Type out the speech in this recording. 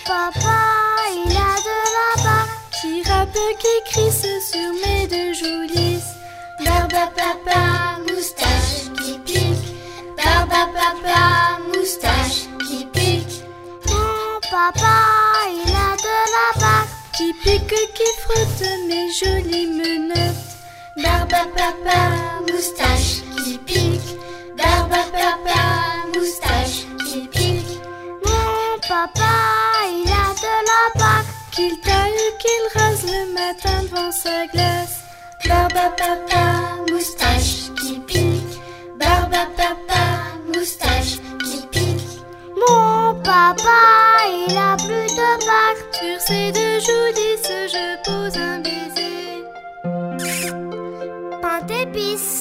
papa, il a de la barbe qui rappe, qui crisse sur mes deux joues lisses. Barbe à papa, moustache qui pique. Barbe à papa, moustache qui pique. Mon papa, il a de la barbe qui pique, qui frotte mes jolies menottes. Barbe à papa, moustache qui pique. Barbe à papa, moustache qui pique. Mon papa, il a de la barbe qu'il taille, qu'il rase le matin devant sa glace. Barbe à papa, moustache qui pique. Barbe à papa, moustache qui pique. Mon papa, il a plus de barbe. Sur ses deux joues lisses, je pose un baiser. Pain d'épices.